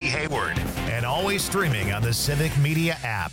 Hayward, and always streaming on the Civic Media app.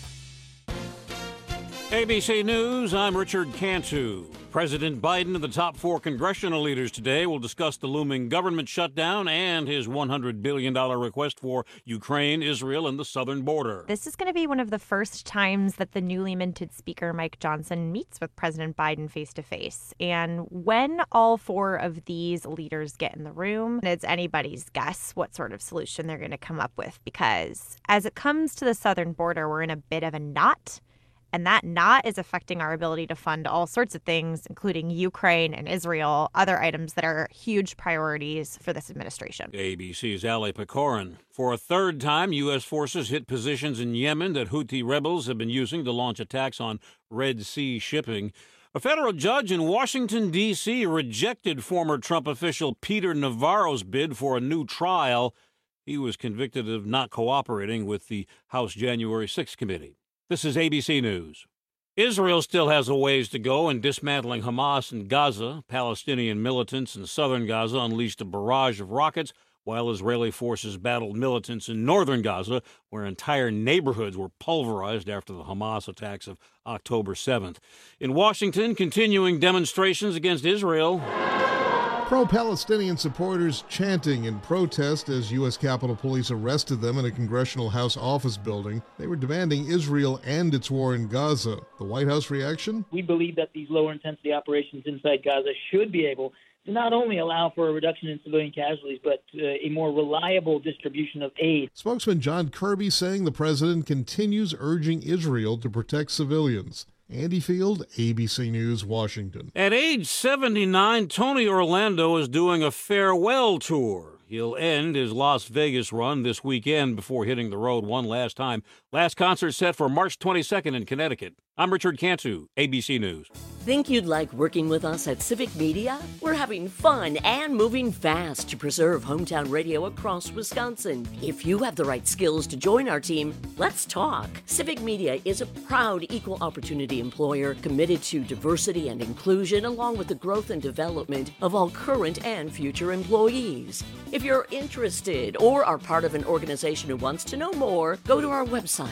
ABC News, I'm Richard Cantu. President Biden and the top 4 congressional leaders today will discuss the looming government shutdown and his $100 billion request for Ukraine, Israel, and the southern border. This is going to be one of the first times that the newly minted Speaker Mike Johnson meets with President Biden face-to-face. And when all 4 of these leaders get in the room, it's anybody's guess what sort of solution they're going to come up with. Because as it comes to the southern border, we're in a bit of a knot. And that knot is affecting our ability to fund all sorts of things, including Ukraine and Israel, other items that are huge priorities for this administration. ABC's Ali Pecorin. For a third time, U.S. forces hit positions in Yemen that Houthi rebels have been using to launch attacks on Red Sea shipping. A federal judge in Washington, D.C. rejected former Trump official Peter Navarro's bid for a new trial. He was convicted of not cooperating with the House January 6th committee. This is ABC News. Israel still has a ways to go in dismantling Hamas in Gaza. Palestinian militants in southern Gaza unleashed a barrage of rockets while Israeli forces battled militants in northern Gaza, where entire neighborhoods were pulverized after the Hamas attacks of October 7th. In Washington, continuing demonstrations against Israel. Pro-Palestinian supporters chanting in protest as U.S. Capitol Police arrested them in a Congressional House office building. They were demanding Israel end its war in Gaza. The White House reaction? We believe that these lower-intensity operations inside Gaza should be able to not only allow for a reduction in civilian casualties, but a more reliable distribution of aid. Spokesman John Kirby saying the president continues urging Israel to protect civilians. Andy Field, ABC News, Washington. At age 79, Tony Orlando is doing a farewell tour. He'll end his Las Vegas run this weekend before hitting the road one last time. Last concert set for March 22nd in Connecticut. I'm Richard Cantu, ABC News. Think you'd like working with us at Civic Media? We're having fun and moving fast to preserve hometown radio across Wisconsin. If you have the right skills to join our team, let's talk. Civic Media is a proud equal opportunity employer committed to diversity and inclusion, along with the growth and development of all current and future employees. If you're interested or are part of an organization who wants to know more, go to our website,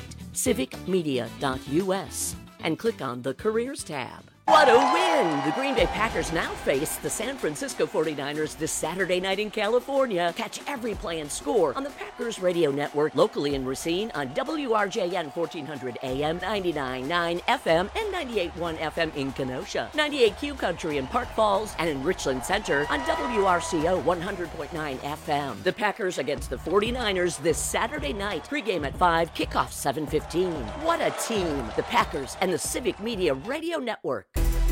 civicmedia.us, and click on the Careers tab. What a win! The Green Bay Packers now face the San Francisco 49ers this Saturday night in California. Catch every play and score on the Packers Radio Network, locally in Racine on WRJN 1400 AM, 99.9 FM, and 98.1 FM in Kenosha, 98Q Country in Park Falls, and in Richland Center on WRCO 100.9 FM. The Packers against the 49ers this Saturday night. Pregame at 5, kickoff 7:15. What a team! The Packers and the Civic Media Radio Network.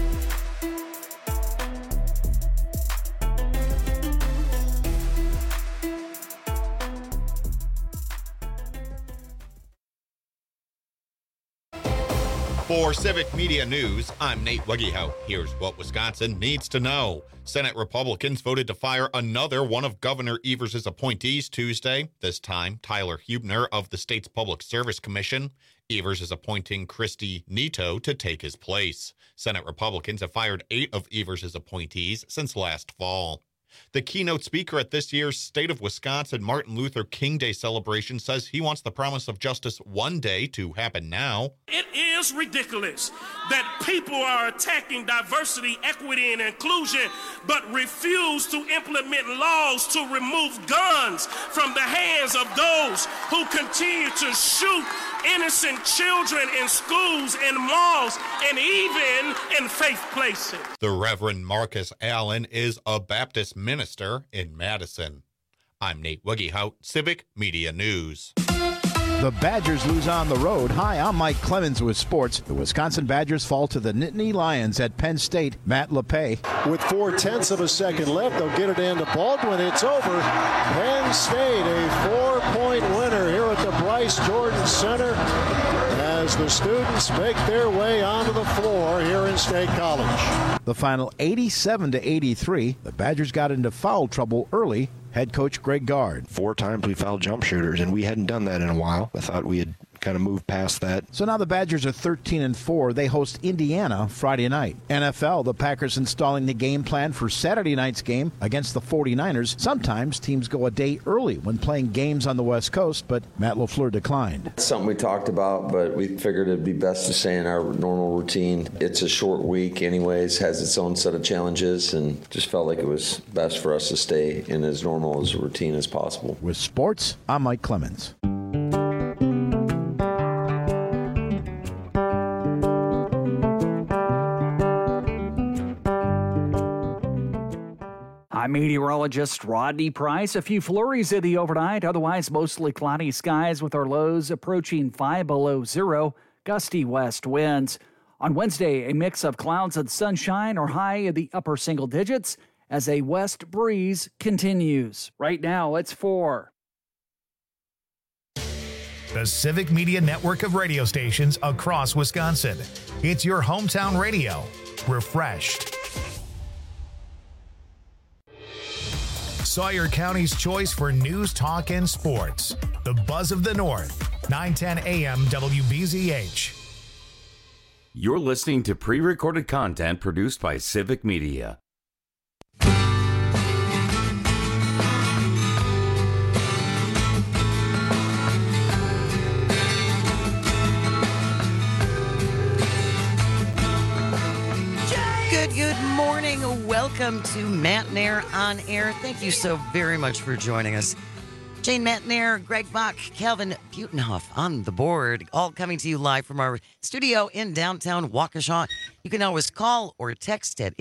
For Civic Media News, I'm Nate Wegehout. Here's what Wisconsin needs to know. Senate Republicans voted to fire another one of Governor Evers' appointees Tuesday, this time Tyler Huebner of the state's Public Service Commission. Evers is appointing Christy Neto to take his place. Senate Republicans have fired 8 of Evers' appointees since last fall. The keynote speaker at this year's State of Wisconsin Martin Luther King Day celebration says he wants the promise of justice one day to happen now. It is ridiculous that people are attacking diversity, equity, and inclusion, but refuse to implement laws to remove guns from the hands of those who continue to shoot innocent children in schools, in malls, and even in faith places. The Reverend Marcus Allen is a Baptist minister in Madison. I'm Nate Wegehout, Civic Media News. The Badgers lose on the road. Hi, I'm Mike Clemens with sports. The Wisconsin Badgers fall to the Nittany Lions at Penn State. Matt LePay. With 0.4 of a second left, they'll get it into Baldwin. It's over. Penn State, a 4-point winner here at the Bryce Jordan Center as the students make their way onto the floor here in State College. The final 87-83. The Badgers got into foul trouble early. Head coach Greg Gard. 4 times we fouled jump shooters, and we hadn't done that in a while. I thought we had kind of move past that. So now the Badgers are 13-4. They host Indiana Friday night. NFL, the Packers installing the game plan for Saturday night's game against the 49ers. Sometimes teams go a day early when playing games on the West Coast, but Matt LaFleur declined. It's something we talked about, but we figured it'd be best to stay in our normal routine. It's a short week anyways, has its own set of challenges, and just felt like it was best for us to stay in as normal as a routine as possible. With sports, I'm Mike Clemens. I'm meteorologist Rodney Price. A few flurries in the overnight, otherwise mostly cloudy skies with our lows approaching 5 below zero, gusty west winds. On Wednesday, a mix of clouds and sunshine are high in the upper single digits as a west breeze continues. Right now, it's 4. The Civic Media network of radio stations across Wisconsin. It's your hometown radio. Refreshed. Sawyer County's choice for news, talk, and sports. The Buzz of the North. 910 AM WBZH. You're listening to pre-recorded content produced by Civic Media. Good morning. Welcome to Matt Nair on Air. Thank you so very much for joining us. Jane Matt Nair, Greg Bach, Calvin Butenhoff on the board, all coming to you live from our studio in downtown Waukesha. You can always call or text at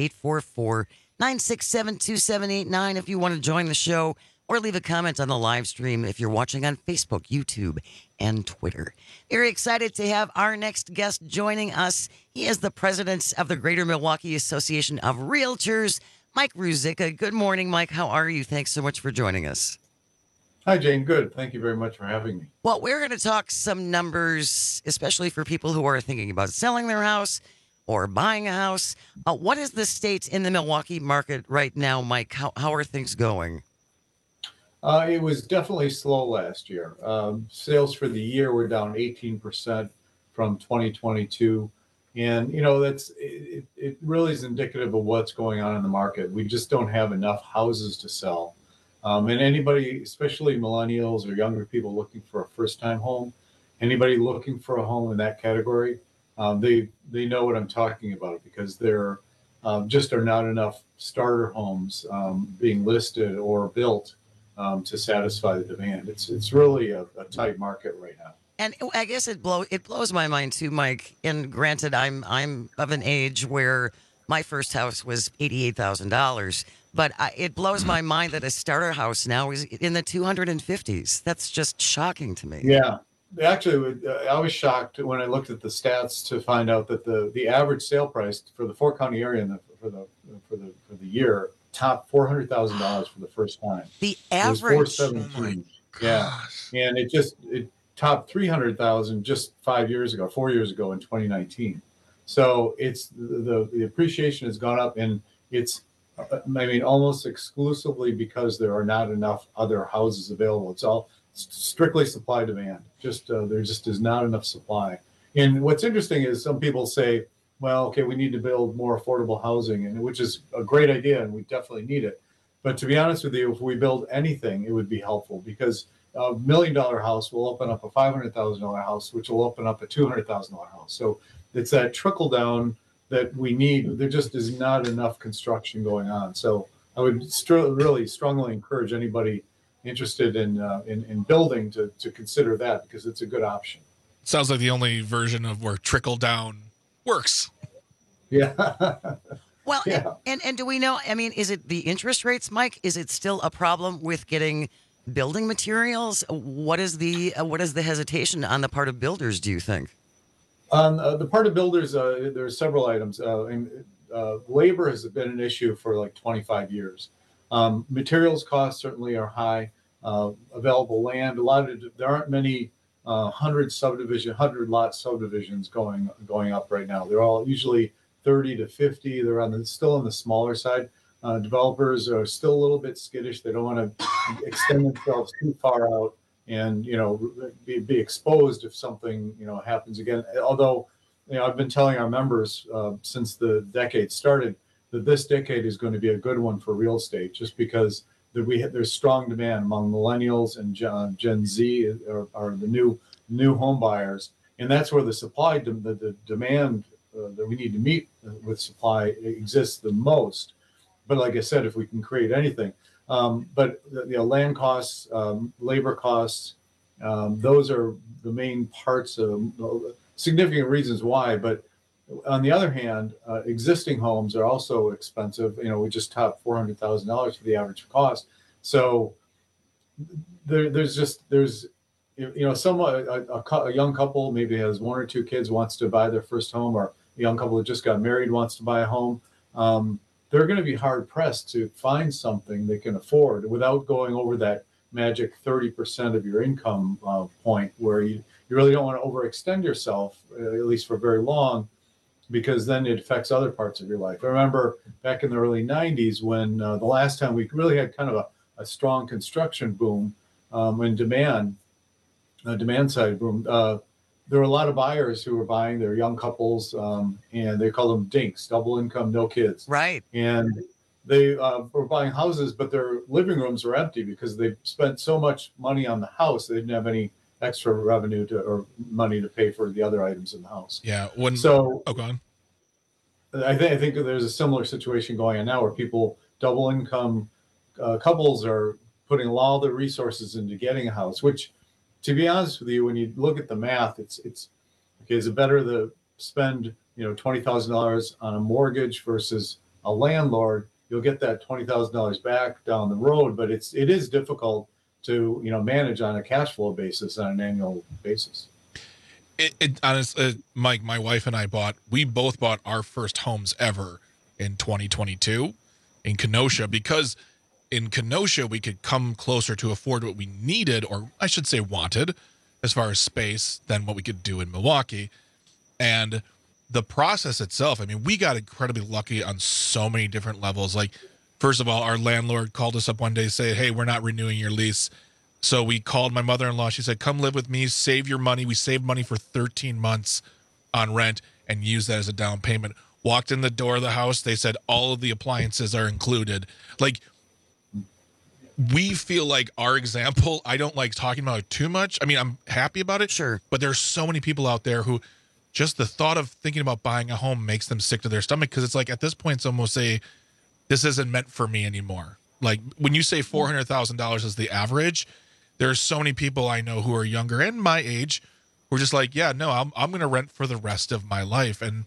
844-967-2789 if you want to join the show, or leave a comment on the live stream if you're watching on Facebook, YouTube, and Twitter. Very excited to have our next guest joining us. He is the president of the Greater Milwaukee Association of Realtors, Mike Ruzicka. Good morning, Mike. How are you? Thanks so much for joining us. Hi, Jane. Good. Thank you very much for having me. Well, we're going to talk some numbers, especially for people who are thinking about selling their house or buying a house. What is the state in the Milwaukee market right now, Mike? How are things going? It was definitely slow last year. Sales for the year were down 18% from 2022. And, it really is indicative of what's going on in the market. We just don't have enough houses to sell. And anybody, especially millennials or younger people looking for a first-time home, anybody looking for a home in that category, they know what I'm talking about, because there just are not enough starter homes being listed or built to satisfy the demand. It's really a tight market right now. And I guess it blows my mind too, Mike. And granted, I'm of an age where my first house was $88,000, but it blows my mind that a starter house now is in the 250s. That's just shocking to me. Yeah, actually, I was shocked when I looked at the stats to find out that the average sale price for the four-county area and for the year topped $400,000 for the first time. The average. It was $417. Yeah, and it topped $300,000 just 4 years ago in 2019. So it's the appreciation has gone up, and it's almost exclusively because there are not enough other houses available. It's all strictly supply demand. There just is not enough supply. And what's interesting is some people say, well, okay, we need to build more affordable housing, and which is a great idea, and we definitely need it. But to be honest with you, if we build anything, it would be helpful, because a $1 million house will open up a $500,000 house, which will open up a $200,000 house. So it's that trickle down that we need. There just is not enough construction going on. So I would really strongly encourage anybody interested in building to consider that, because it's a good option. Sounds like the only version of where trickle down works. Yeah. Well, yeah. And do we know, is it the interest rates, Mike? Is it still a problem with getting building materials? What is the hesitation on the part of builders, do you think? On the part of builders, there are several items. Labor has been an issue for like 25 years. Materials costs certainly are high. Available land, there aren't many 100 lot subdivisions going up right now. They're all usually 30 to 50. They're still on the smaller side. Developers are still a little bit skittish. They don't want to extend themselves too far out and be exposed if something happens again. Although I've been telling our members since the decade started that this decade is going to be a good one for real estate, just because there's strong demand among millennials and Gen Z are the new home buyers, and that's where the supply, the demand that we need to meet with supply exists the most. But like I said, if we can create anything, but land costs, labor costs, those are the main parts of significant reasons why. But on the other hand, existing homes are also expensive. We just topped $400,000 for the average cost. So there's somewhat a young couple maybe has one or two kids, wants to buy their first home, or a young couple that just got married wants to buy a home. They're going to be hard pressed to find something they can afford without going over that magic 30% of your income point, where you really don't want to overextend yourself, at least for very long, because then it affects other parts of your life. I remember back in the early 90s when the last time we really had kind of a strong construction boom, when demand side boom, there were a lot of buyers who were buying. They're young couples, and they call them dinks, double income, no kids. Right. And they were buying houses, but their living rooms were empty because they spent so much money on the house. They didn't have any extra revenue or money to pay for the other items in the house. Yeah. Go on. I think there's a similar situation going on now where people, double income couples, are putting all their resources into getting a house, which, to be honest with you, when you look at the math, it's okay. Is it better to spend $20,000 on a mortgage versus a landlord? You'll get that $20,000 back down the road, but it is difficult to manage on a cash flow basis on an annual basis. Honestly, Mike, my wife and I we both bought our first homes ever in 2022 in Kenosha, because in Kenosha, we could come closer to afford what we needed, or I should say wanted, as far as space, than what we could do in Milwaukee. And the process itself, I mean, we got incredibly lucky on so many different levels. Like, first of all, our landlord called us up one day, saying, hey, we're not renewing your lease. So we called my mother-in-law. She said, come live with me, save your money. We saved money for 13 months on rent and used that as a down payment. Walked in the door of the house. They said all of the appliances are included. Like, we feel like our example, I don't like talking about it too much. I mean, I'm happy about it. Sure. But there's so many people out there who just the thought of thinking about buying a home makes them sick to their stomach, because it's like at this point, it's almost this isn't meant for me anymore. Like when you say $400,000 is the average, there's so many people I know who are younger and my age who are just like, yeah, no, I'm going to rent for the rest of my life. And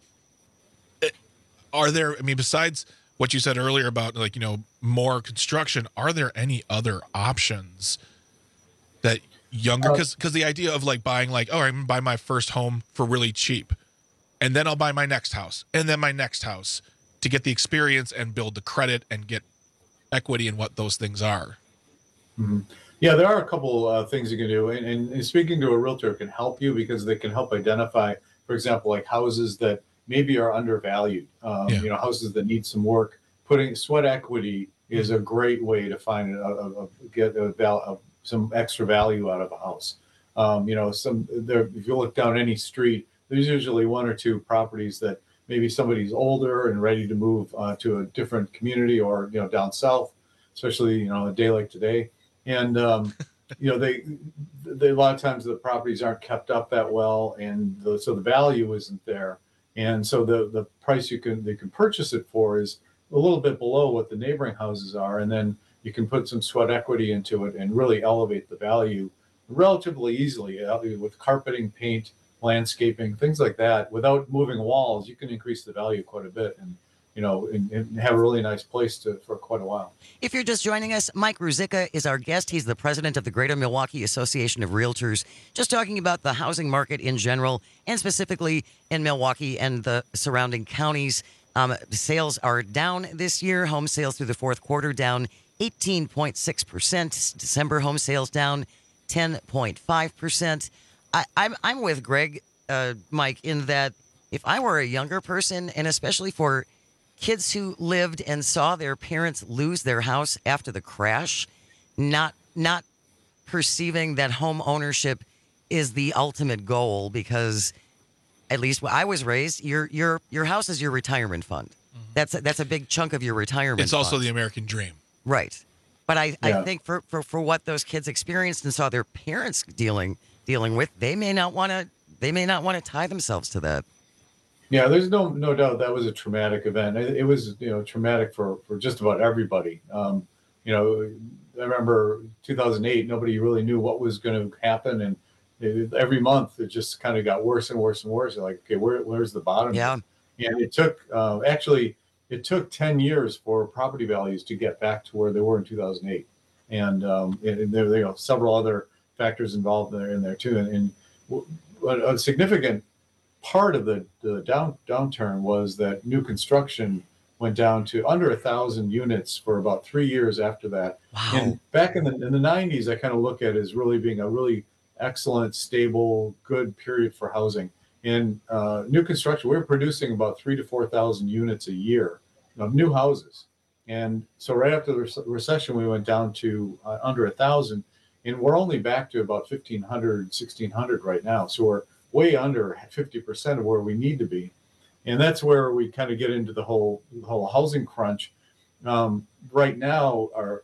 besides what you said earlier about more construction, are there any other options that younger, because the idea of buying I'm going to buy my first home for really cheap, and then I'll buy my next house and then my next house to get the experience and build the credit and get equity in what those things are. Mm-hmm. Yeah, there are a couple things you can do, and speaking to a realtor can help you, because they can help identify, for example, like houses that maybe are undervalued, houses that need some work. Putting sweat equity is a great way to find get some extra value out of a house. If you look down any street, there's usually one or two properties that maybe somebody's older and ready to move to a different community, or down south, especially a day like today. And they a lot of times the properties aren't kept up that well, and so the value isn't there. And so the price they can purchase it for is a little bit below what the neighboring houses are, and then you can put some sweat equity into it and really elevate the value relatively easily with carpeting, paint, landscaping, things like that. Without moving walls, you can increase the value quite a bit, and have a really nice place for quite a while. If you're just joining us, Mike Ruzicka is our guest. He's the president of the Greater Milwaukee Association of Realtors, just talking about the housing market in general, and specifically in Milwaukee and the surrounding counties. Sales are down this year. Home sales through the fourth quarter down 18.6%. December home sales down 10.5%. I'm with Greg, Mike, in that if I were a younger person, and especially for kids who lived and saw their parents lose their house after the crash, not perceiving that home ownership is the ultimate goal, because at least when I was raised, your house is your retirement fund. Mm-hmm. That's a big chunk of your retirement It's also fund. the American dream. Right. But I think for what those kids experienced and saw their parents dealing with, they may not want to tie themselves to that. Yeah, there's no doubt that was a traumatic event. It was, traumatic for just about everybody. I remember 2008, nobody really knew what was going to happen. And every month it just kind of got worse and worse and worse. Like, okay, where's the bottom? Yeah. And it took, it took 10 years for property values to get back to where they were in 2008. And there are several other factors involved in there too. And a significant part of the downturn was that new construction went down to under 1,000 units for about 3 years after that. Wow. And back in the 90s, I kind of look at it as really being a really excellent, stable, good period for housing. In new construction, we were producing about 3,000 to 4,000 units a year of new houses. And so right after the recession, we went down to under 1,000, and we're only back to about 1,500, 1,600 right now. So we're way under 50% of where we need to be. And that's where we kind of get into the whole housing crunch. Right now, our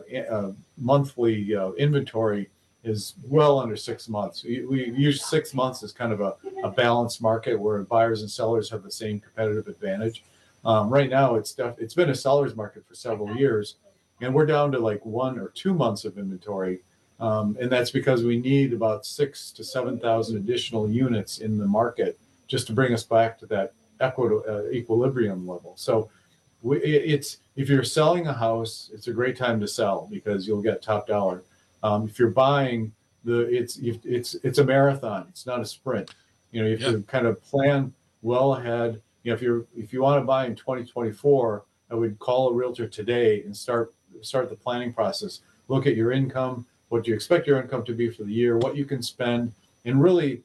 monthly inventory is well under 6 months. We use 6 months as kind of a balanced market where buyers and sellers have the same competitive advantage. Right now, it's been a seller's market for several years, and we're down to like 1 or 2 months of inventory. And that's because we need about 6,000 to 7,000 additional units in the market just to bring us back to that equilibrium level. So if you're selling a house, it's a great time to sell because you'll get top dollar. If you're buying, it's a marathon. It's not a sprint. You have to kind of plan well ahead. If you want to buy in 2024, I would call a realtor today and start the planning process. Look at your income, what do you expect your income to be for the year, what you can spend, and really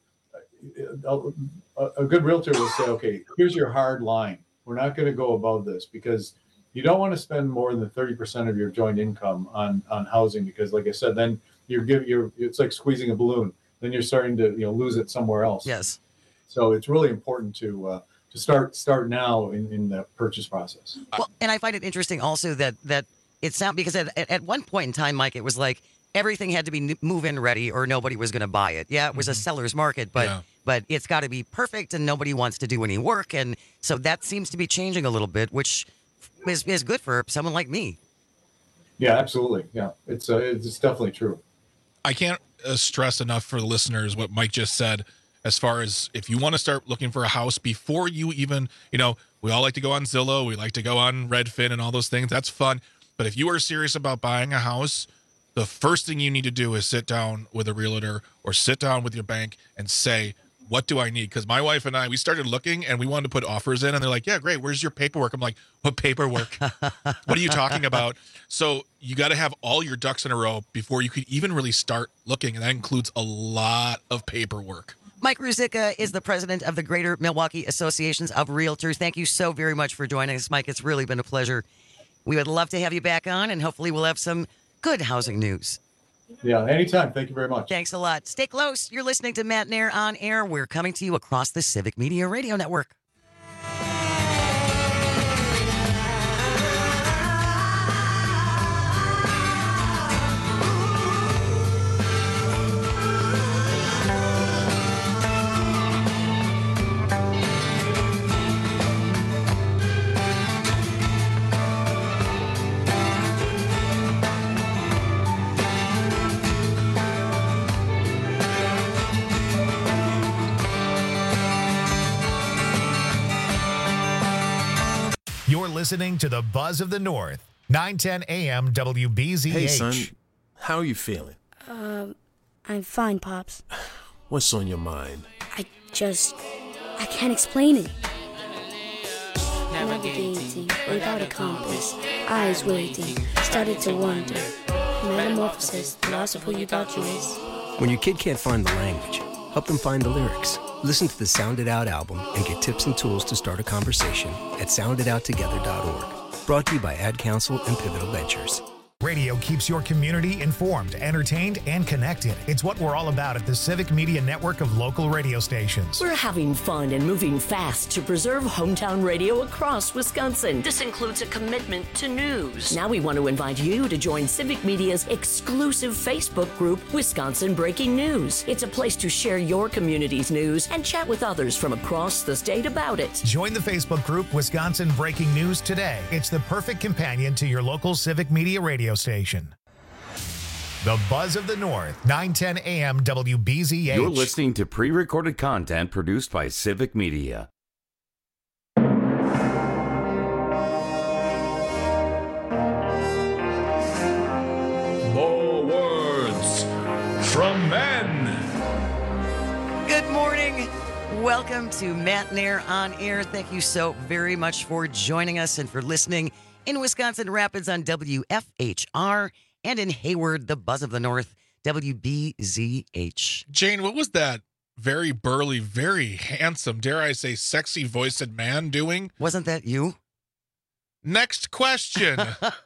a good realtor will say, okay, here's your hard line. We're not going to go above this, because you don't want to spend more than 30% of your joint income on housing, because like I said, then it's like squeezing a balloon. Then you're starting to lose it somewhere else. Yes. So it's really important to start now in the purchase process. Well, and I find it interesting also that it sounds, because at one point in time, Mike, it was like everything had to be move-in ready or nobody was going to buy it. Yeah, it was a seller's market, but it's got to be perfect and nobody wants to do any work. And so that seems to be changing a little bit, which is good for someone like me. Yeah, absolutely. Yeah, it's definitely true. I can't stress enough for the listeners what Mike just said, as far as if you want to start looking for a house before you even, we all like to go on Zillow, we like to go on Redfin and all those things. That's fun. But if you are serious about buying a house, the first thing you need to do is sit down with a realtor or sit down with your bank and say, what do I need? Because my wife and I, we started looking and we wanted to put offers in, and they're like, yeah, great. Where's your paperwork? I'm like, what paperwork? What are you talking about? So you got to have all your ducks in a row before you could even really start looking. And that includes a lot of paperwork. Mike Ruzicka is the president of the Greater Milwaukee Associations of Realtors. Thank you so very much for joining us, Mike. It's really been a pleasure. We would love to have you back on, and hopefully we'll have some good housing news. Yeah, anytime. Thank you very much. Thanks a lot. Stay close. You're listening to Matt Nair on Air. We're coming to you across the Civic Media Radio Network. You're listening to the Buzz of the North, 910 AM WBZH. Hey, son. How are you feeling? I'm fine, Pops. What's on your mind? I can't explain it. Navigating without a compass, eyes waiting, started to wonder. Metamorphosis, the loss of who you thought you is. When your kid can't find the language, help them find the lyrics. Listen to the Sound It Out album and get tips and tools to start a conversation at sounditouttogether.org. Brought to you by Ad Council and Pivotal Ventures. Radio keeps your community informed, entertained, and connected. It's what we're all about at the Civic Media Network of local radio stations. We're having fun and moving fast to preserve hometown radio across Wisconsin. This includes a commitment to news. Now we want to invite you to join Civic Media's exclusive Facebook group, Wisconsin Breaking News. It's a place to share your community's news and chat with others from across the state about it. Join the Facebook group Wisconsin Breaking News today. It's the perfect companion to your local Civic Media radio station. The Buzz of the North, 910 AM WBZH. You're listening to pre-recorded content produced by Civic Media. More words from men. Good morning. Welcome to Matt Nair on Air. Thank you so very much for joining us and for listening in Wisconsin Rapids on WFHR and in Hayward, the Buzz of the North, WBZH. Jane, what was that very burly, very handsome, dare I say, sexy-voiced man doing? Wasn't that you? Next question.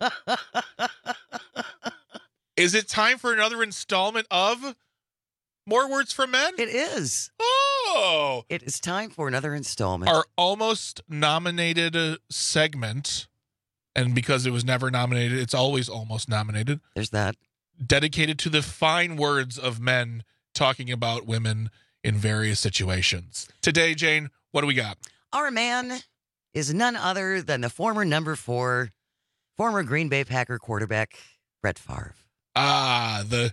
Is it time for another installment of More Words from Men? It is. Oh! It is time for another installment. Our almost nominated segment, and because it was never nominated, it's always almost nominated. There's that. Dedicated to the fine words of men talking about women in various situations. Today, Jane, what do we got? Our man is none other than the former number 4, former Green Bay Packer quarterback, Brett Favre. Ah, the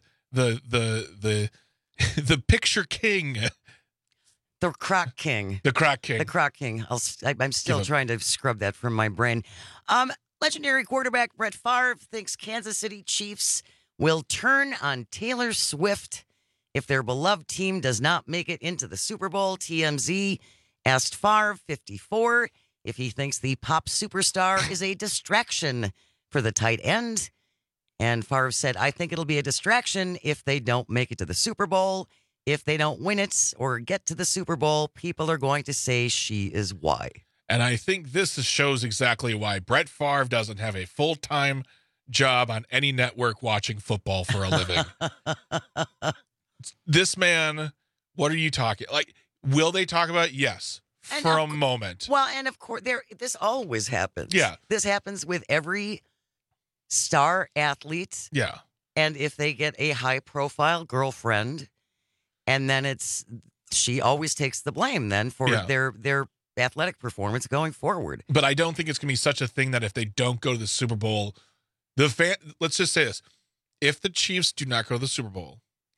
picture king. The Croc King. The Croc King. The Croc King. I'm still trying to scrub that from my brain. Legendary quarterback Brett Favre thinks Kansas City Chiefs will turn on Taylor Swift if their beloved team does not make it into the Super Bowl. TMZ asked Favre, 54, if he thinks the pop superstar is a distraction for the tight end. And Favre said, I think it'll be a distraction if they don't make it to the Super Bowl. If they don't win it or get to the Super Bowl, people are going to say she is why. And I think this shows exactly why Brett Favre doesn't have a full-time job on any network watching football for a living. This man, what are you talking? Like, will they talk about it? Yes, for a moment. Well, and of course, this always happens. Yeah. This happens with every star athlete. Yeah. And if they get a high-profile girlfriend, and then she always takes the blame then for their athletic performance going forward. But I don't think it's going to be such a thing that if they don't go to the Super Bowl, let's just say this. If the Chiefs do not go to the Super Bowl,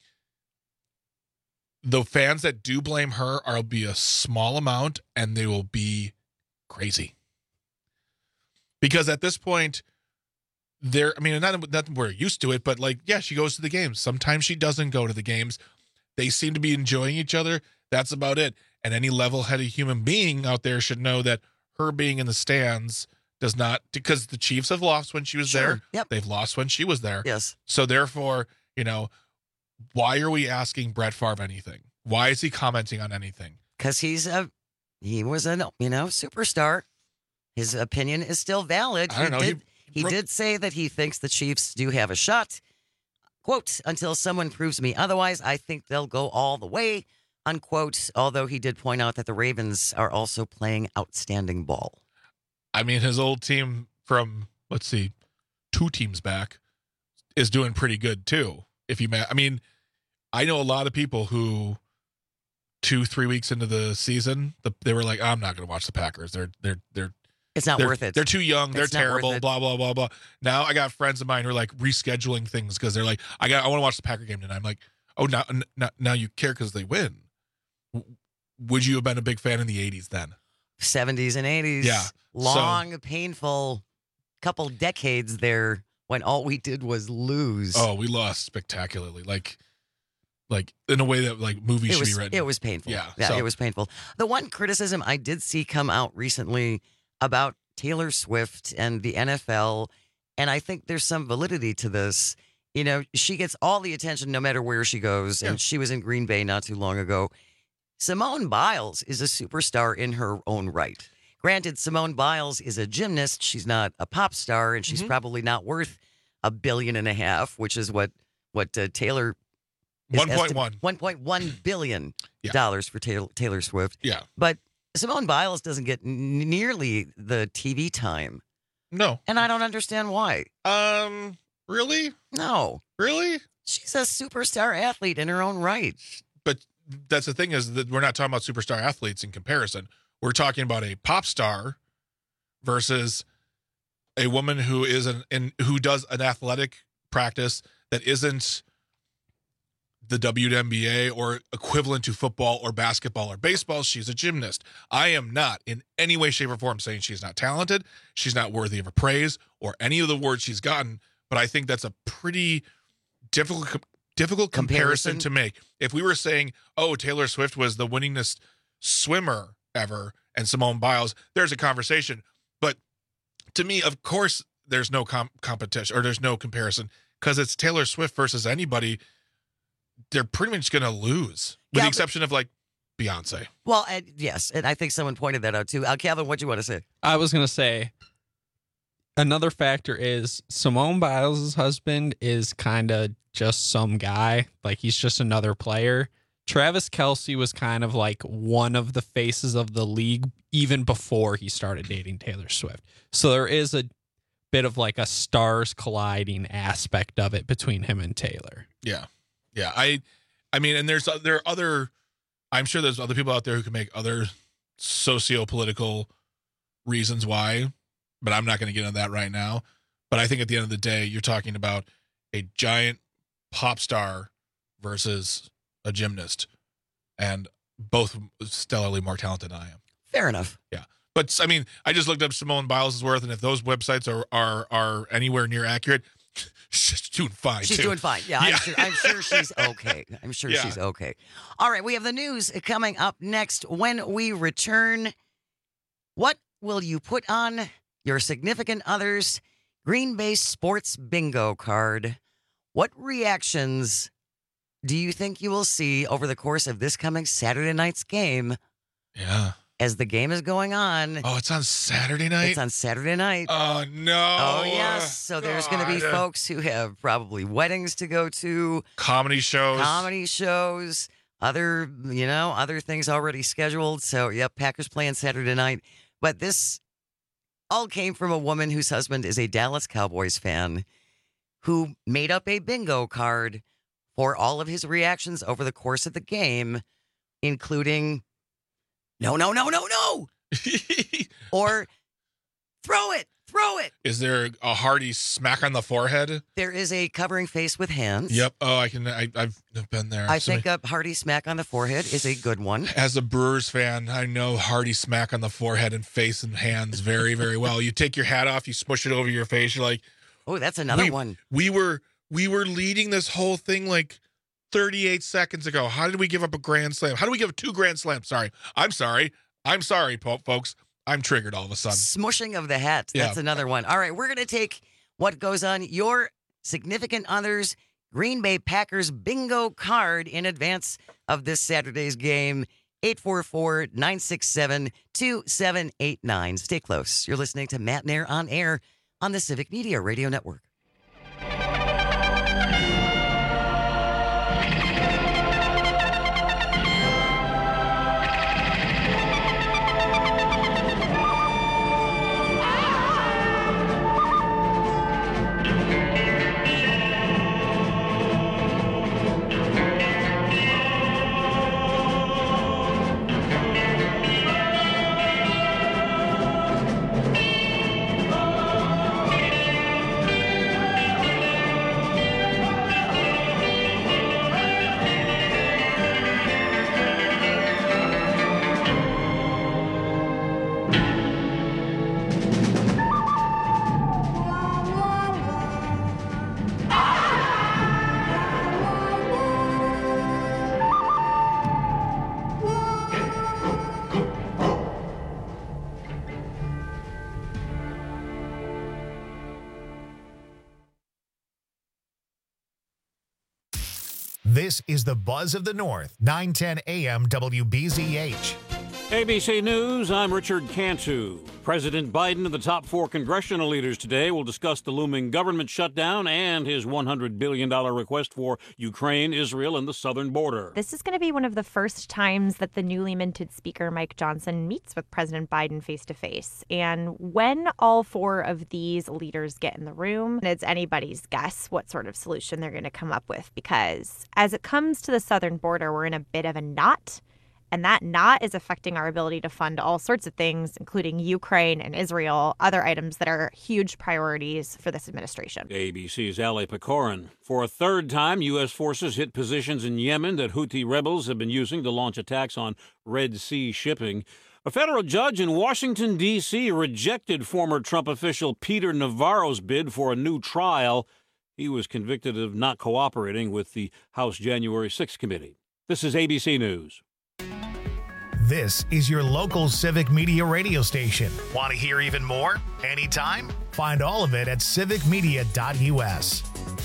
the fans that do blame her will be a small amount, and they will be crazy. Because at this point, not that we're used to it, but she goes to the games. Sometimes she doesn't go to the games. They seem to be enjoying each other. That's about it. And any level-headed human being out there should know that her being in the stands does not, because the Chiefs have lost when she was there. Yep. They've lost when she was there. Yes. So therefore, why are we asking Brett Favre anything? Why is he commenting on anything? Because he was a superstar. His opinion is still valid. I don't know. He did say that he thinks the Chiefs do have a shot. Quote, until someone proves me otherwise, I think they'll go all the way, unquote, although he did point out that the Ravens are also playing outstanding ball. I mean, his old team from, 2 teams back is doing pretty good, too. I know a lot of people who 2-3 weeks into the season, they were like, I'm not going to watch the Packers. They're It's not worth it. They're too young. They're terrible. It. Blah, blah, blah, blah. Now I got friends of mine who are like rescheduling things because they're like, I want to watch the Packer game tonight. I'm like, oh, now you care because they win. Would you have been a big fan in the 80s then? 70s and 80s. Yeah. Long, painful couple decades there when all we did was lose. Oh, we lost spectacularly. Like in a way that movies should be written. It was painful. Yeah. It was painful. The one criticism I did see come out recently about Taylor Swift and the NFL, and I think there's some validity to this. She gets all the attention no matter where she goes, and she was in Green Bay not too long ago. Simone Biles is a superstar in her own right. Granted, Simone Biles is a gymnast. She's not a pop star, and she's probably not worth $1.5 billion, which is what Taylor. 1.1 billion dollars for Taylor Swift. Yeah, but Simone Biles doesn't get nearly the TV time. No, and I don't understand why. Really? No, really. She's a superstar athlete in her own right. But that's the thing, is that we're not talking about superstar athletes in comparison. We're talking about a pop star versus a woman who is who does an athletic practice that isn't the WNBA or equivalent to football or basketball or baseball. She's a gymnast. I am not in any way, shape, or form saying she's not talented. She's not worthy of a praise or any of the words she's gotten. But I think that's a pretty difficult comparison to make. If we were saying, oh, Taylor Swift was the winningest swimmer ever and Simone Biles, there's a conversation. But to me, of course, there's no competition or there's no comparison, because it's Taylor Swift versus anybody. They're pretty much going to lose, with the exception of like Beyonce. Well, yes, and I think someone pointed that out too. Calvin, what do you want to say? I was going to say another factor is Simone Biles' husband is kind of just some guy. Like, he's just another player. Travis Kelce was kind of like one of the faces of the league even before he started dating Taylor Swift. So there is a bit of like a stars colliding aspect of it between him and Taylor. Yeah. Yeah. I mean, and there are other, I'm sure there's other people out there who can make other socio-political reasons why, but I'm not going to get into that right now. But I think at the end of the day, you're talking about a giant pop star versus a gymnast, and both stellarly more talented than I am. Fair enough. Yeah. But I mean, I just looked up Simone Biles' worth, and if those websites are anywhere near accurate, she's doing fine. She's doing fine. Yeah, I'm sure she's okay. I'm sure she's okay. All right, we have the news coming up next. When we return, what will you put on your significant other's Green Bay Sports Bingo card? What reactions do you think you will see over the course of this coming Saturday night's game? Yeah. As the game is going on. Oh, it's on Saturday night? It's on Saturday night. Oh, no. Oh, yes. So there's going to be folks who have probably weddings to go to. Comedy shows. Other things already scheduled. So, yep, Packers playing Saturday night. But this all came from a woman whose husband is a Dallas Cowboys fan who made up a bingo card for all of his reactions over the course of the game, including no, or throw it. Is there a hearty smack on the forehead? There is a covering face with hands. Yep. Oh, I've been there. I think a hearty smack on the forehead is a good one. As a Brewers fan, I know hearty smack on the forehead and face and hands very, very well. You take your hat off, you smush it over your face. You're like, oh, that's another one. We were leading this whole thing like 38 seconds ago. How did we give up a grand slam? How do we give up 2 grand slams? I'm sorry, folks. I'm triggered all of a sudden. Smushing of the hats. That's another one. All right, we're going to take what goes on your significant other's Green Bay Packers bingo card in advance of this Saturday's game. 844-967-2789. Stay close. You're listening to Matt Nair on Air on the Civic Media Radio Network. This is the Buzz of the North, 910 AM WBZH. ABC News, I'm Richard Cantu. President Biden and the top 4 congressional leaders today will discuss the looming government shutdown and his $100 billion request for Ukraine, Israel, and the southern border. This is going to be one of the first times that the newly minted Speaker Mike Johnson meets with President Biden face-to-face. And when all 4 of these leaders get in the room, it's anybody's guess what sort of solution they're going to come up with. Because as it comes to the southern border, we're in a bit of a knot. And that knot is affecting our ability to fund all sorts of things, including Ukraine and Israel, other items that are huge priorities for this administration. ABC's Ali Pecorin. For a third time, U.S. forces hit positions in Yemen that Houthi rebels have been using to launch attacks on Red Sea shipping. A federal judge in Washington, D.C. rejected former Trump official Peter Navarro's bid for a new trial. He was convicted of not cooperating with the House January 6th committee. This is ABC News. This is your local Civic Media radio station. Want to hear even more? Anytime? Find all of it at civicmedia.us.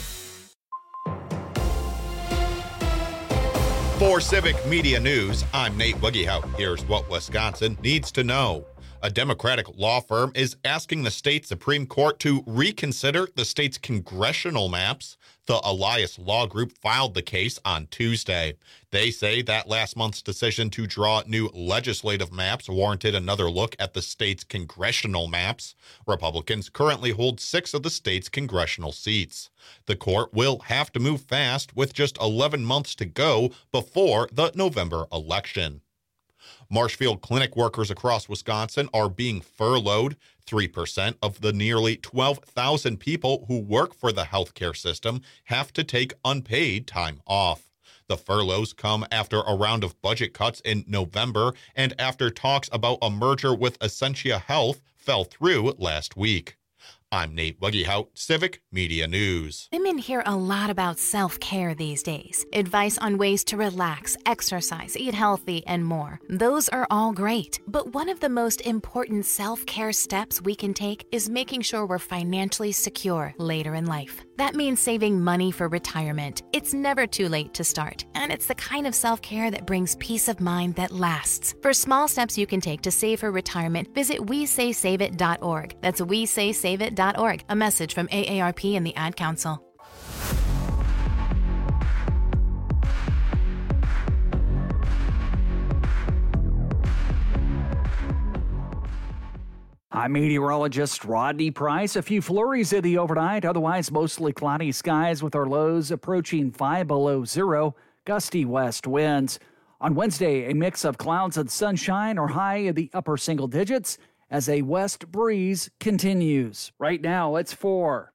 For Civic Media News, I'm Nate Wiggyhout. Here's what Wisconsin needs to know. A Democratic law firm is asking the state Supreme Court to reconsider the state's congressional maps. The Elias Law Group filed the case on Tuesday. They say that last month's decision to draw new legislative maps warranted another look at the state's congressional maps. Republicans currently hold 6 of the state's congressional seats. The court will have to move fast with just 11 months to go before the November election. Marshfield Clinic workers across Wisconsin are being furloughed. 3% of the nearly 12,000 people who work for the healthcare system have to take unpaid time off. The furloughs come after a round of budget cuts in November and after talks about a merger with Essentia Health fell through last week. I'm Nate Wiggyhout, Civic Media News. Women hear a lot about self-care these days. Advice on ways to relax, exercise, eat healthy, and more. Those are all great. But one of the most important self-care steps we can take is making sure we're financially secure later in life. That means saving money for retirement. It's never too late to start. And it's the kind of self-care that brings peace of mind that lasts. For small steps you can take to save for retirement, visit WeSaySaveIt.org. That's WeSaySaveIt.org. A message from AARP and the Ad Council. I'm meteorologist Rodney Price. A few flurries in the overnight, otherwise mostly cloudy skies with our lows approaching 5 below zero, gusty west winds. On Wednesday, a mix of clouds and sunshine or high in the upper single digits as a west breeze continues. Right now, it's 4.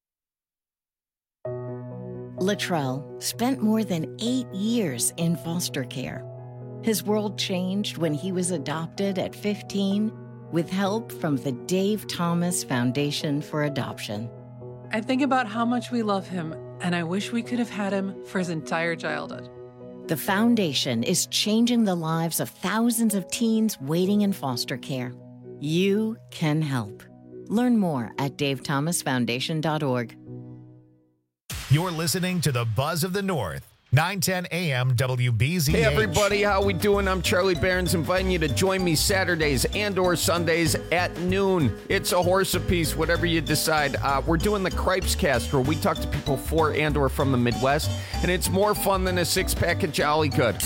Latrell spent more than 8 years in foster care. His world changed when he was adopted at 15 with help from the Dave Thomas Foundation for Adoption. I think about how much we love him, and I wish we could have had him for his entire childhood. The foundation is changing the lives of thousands of teens waiting in foster care. You can help. Learn more at davethomasfoundation.org. You're listening to the Buzz of the North. 910 AM WBZH. Hey everybody, how we doing? I'm Charlie Barons, inviting you to join me Saturdays and or Sundays at noon. It's a horse apiece, whatever you decide. We're doing the Cripes Cast, where we talk to people for and or from the Midwest, and it's more fun than a 6-pack of Jolly Good.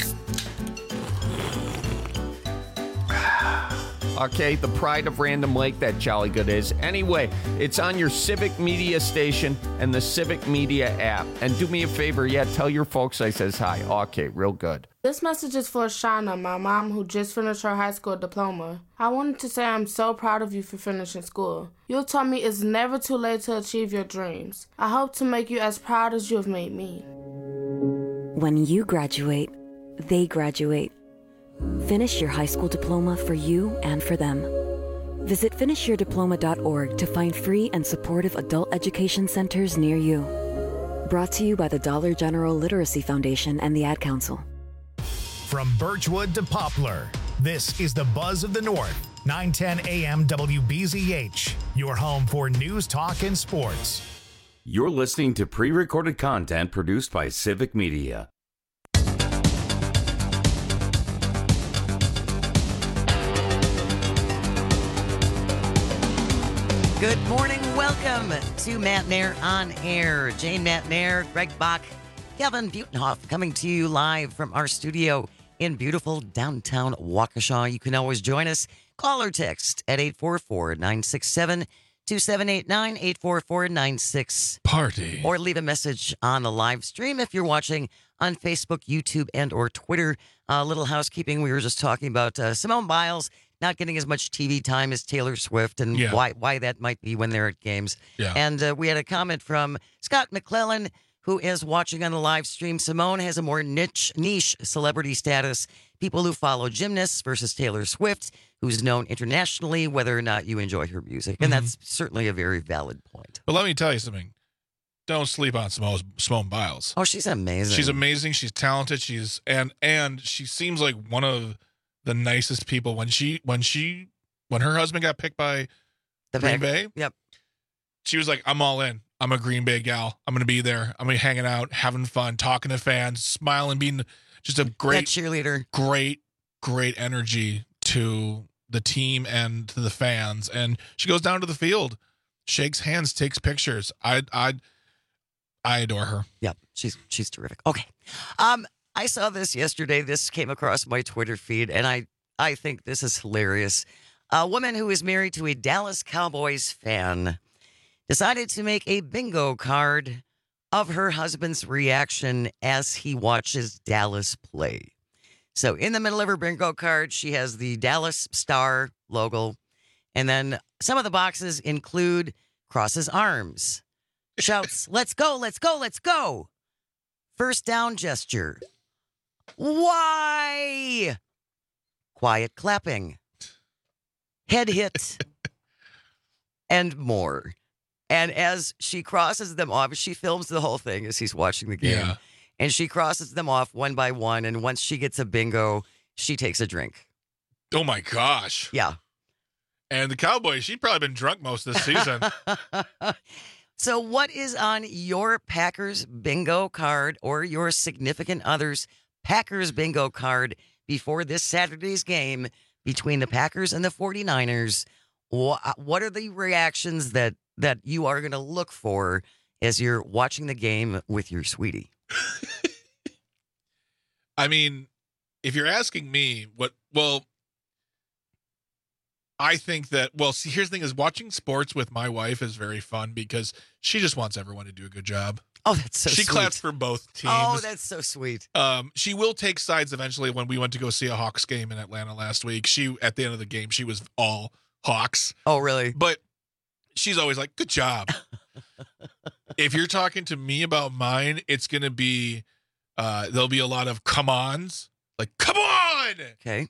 Okay, the pride of Random Lake, that Jolly Good is. Anyway, it's on your Civic Media station and the Civic Media app. And do me a favor, tell your folks I says hi. Okay, real good. This message is for Shauna, my mom who just finished her high school diploma. I wanted to say I'm so proud of you for finishing school. You taught me it's never too late to achieve your dreams. I hope to make you as proud as you have made me. When you graduate, they graduate. Finish your high school diploma for you and for them. Visit finishyourdiploma.org to find free and supportive adult education centers near you. Brought to you by the Dollar General Literacy Foundation and the Ad Council. From Birchwood to Poplar, this is the Buzz of the North. 910 AM WBZH, your home for news, talk, and sports. You're listening to pre-recorded content produced by Civic Media. Good morning. Welcome to Matt Nair on Air. Jane Matt Nair, Greg Bach, Kevin Butenhoff coming to you live from our studio in beautiful downtown Waukesha. You can always join us. Call or text at 844-967-2789, 844-96 Party. Or leave a message on the live stream if you're watching on Facebook, YouTube, and or Twitter. Little housekeeping. We were just talking about Simone Biles not getting as much TV time as Taylor Swift and why that might be when they're at games. Yeah. And we had a comment from Scott McClellan, who is watching on the live stream. Simone has a more niche celebrity status. People who follow gymnasts versus Taylor Swift, who's known internationally, whether or not you enjoy her music. And that's certainly a very valid point. But let me tell you something. Don't sleep on Simone Biles. Oh, she's amazing. She's amazing. She's talented. And she seems like one of the nicest people. When her husband got picked by Green Bay, yep, she was like, I'm all in. I'm a Green Bay gal. I'm going to be there. I'm going to be hanging out, having fun, talking to fans, smiling, being just a great cheerleader. Great energy to the team and to the fans. And she goes down to the field, shakes hands, takes pictures. I adore her. Yep, she's terrific. Okay. I saw this yesterday. This came across my Twitter feed, and I think this is hilarious. A woman who is married to a Dallas Cowboys fan decided to make a bingo card of her husband's reaction as he watches Dallas play. So in the middle of her bingo card, she has the Dallas Star logo, and then some of the boxes include crosses arms, shouts, let's go, let's go, let's go. First down gesture. Why? Quiet clapping. Head hit. And more. And as she crosses them off, she films the whole thing as he's watching the game. Yeah. And she crosses them off one by one. And once she gets a bingo, she takes a drink. Oh, my gosh. Yeah. And the Cowboys, she'd probably been drunk most of this season. So what is on your Packers bingo card or your significant other's Packers bingo card before this Saturday's game between the Packers and the 49ers? What are the reactions that you are going to look for as you're watching the game with your sweetie? I mean, if you're asking me I think that, see, here's the thing is watching sports with my wife is very fun because she just wants everyone to do a good job. Oh, that's so sweet. She claps for both teams. Oh, that's so sweet. She will take sides eventually. When we went to go see a Hawks game in Atlanta last week, at the end of the game, she was all Hawks. Oh, really? But she's always like, good job. If you're talking to me about mine, it's going to be, there'll be a lot of come-ons. Like, come on! Okay.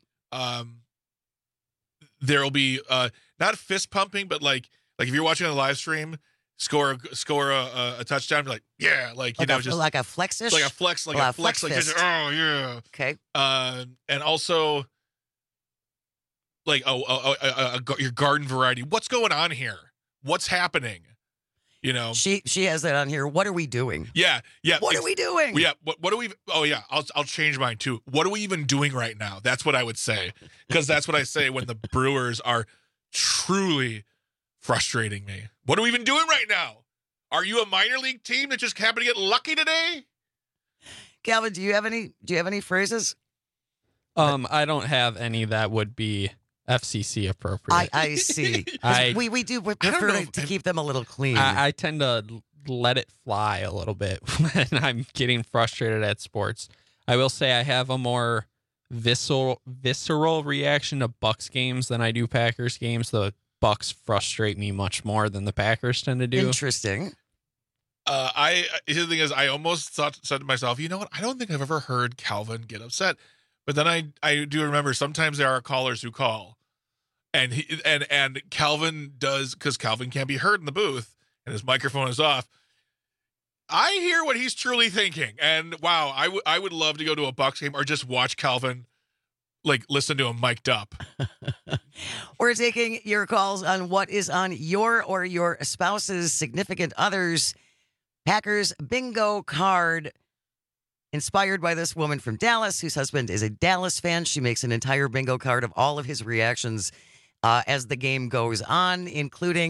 There'll be, not fist pumping, but like if you're watching on the live stream, score a touchdown, be like, yeah, like just like a flex-ish? Like a flex, like a flex, like just, oh yeah. Okay. And also like your garden variety. What's going on here? What's happening? You know, she has that on here. What are we doing? Yeah. What are we doing? Yeah. What are we? Oh yeah. I'll change mine too. What are we even doing right now? That's what I would say, because that's what I say when the Brewers are truly frustrating me. What are we even doing right now? Are you a minor league team that just happened to get lucky today? Calvin, do you have any phrases? I don't have any that would be FCC appropriate. I see. We do prefer to keep them a little clean. I tend to let it fly a little bit when I'm getting frustrated at sports. I will say I have a more visceral reaction to Bucks games than I do Packers games. The Bucks frustrate me much more than the Packers tend to do. Interesting. The thing is, I almost said to myself, you know what? I don't think I've ever heard Calvin get upset. But then I do remember sometimes there are callers who call, and Calvin does, because Calvin can't be heard in the booth and his microphone is off. I hear what he's truly thinking, and wow, I would love to go to a Bucks game or just watch Calvin, like listen to him mic'd up. We're taking your calls on what is on your or your spouse's significant other's Packers bingo card. Inspired by this woman from Dallas, whose husband is a Dallas fan. She makes an entire bingo card of all of his reactions as the game goes on, including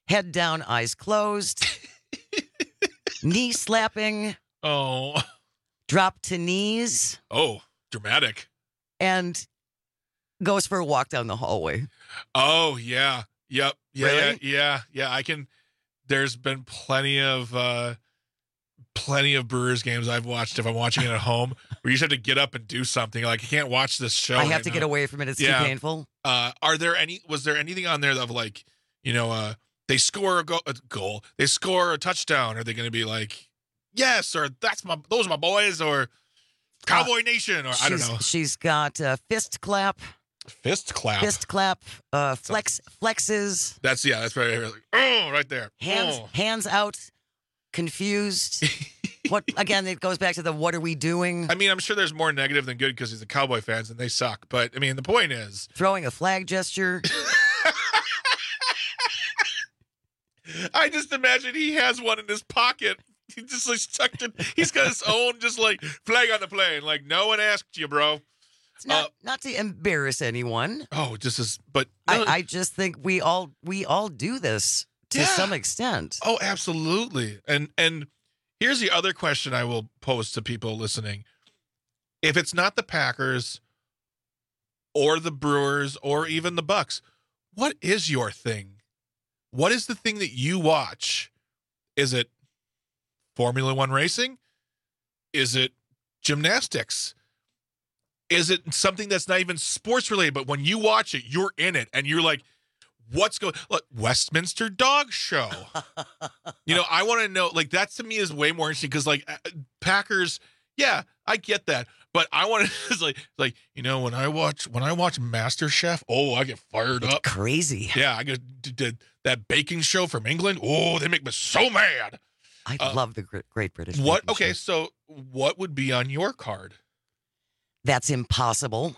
head down, eyes closed, knee slapping. Oh. Drop to knees. Oh, dramatic. And goes for a walk down the hallway. Oh, yeah. Yep. Yeah, Really? yeah. I can. There's been plenty of Brewers games I've watched if I'm watching it at home where you just have to get up and do something. Like, I can't watch this show. I have to get away from it. It's too painful. Was there anything on there of like, they score a goal, they score a touchdown? Are they going to be like, yes, or those are my boys, or Cowboy Nation, or I don't know. She's got fist clap. Fist clap. Flexes. That's right. Like, oh, right there. Hands out, confused. What again? It goes back to the what are we doing? I mean, I'm sure there's more negative than good because he's a Cowboy fans and they suck. But I mean, the point is throwing a flag gesture. I just imagine he has one in his pocket. He just like tucked it. He's got his own just like flag on the plane. Like no one asked you, bro. It's not to embarrass anyone. Oh, just as, but I just think we all do this to some extent. Oh, absolutely. And here's the other question I will pose to people listening: if it's not the Packers, or the Brewers, or even the Bucks, what is your thing? What is the thing that you watch? Is it Formula One racing? Is it gymnastics? Is it something that's not even sports related, but when you watch it, you're in it and you're like, what's going on? Westminster Dog Show. I want to know, like, that to me is way more interesting because, like, Packers, yeah, I get that. But I want to, it's like, when I watch MasterChef, oh, I get fired up. Crazy. Yeah, I get that baking show from England. Oh, they make me so mad. I love the Great British. Okay, so what would be on your card? That's impossible.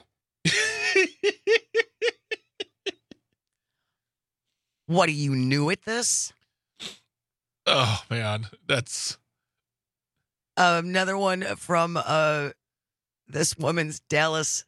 What, are you new at this? Oh, man. That's... Another one from this woman's Dallas